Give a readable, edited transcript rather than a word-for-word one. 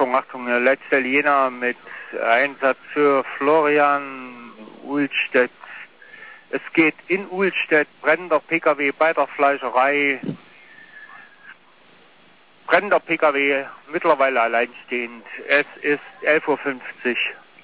Achtung, letzte Jena mit Einsatz für Florian Uhlstedt. Es geht in Uhlstedt, brennender PKW bei der Fleischerei. Brennender PKW, mittlerweile alleinstehend. Es ist 11:50 Uhr.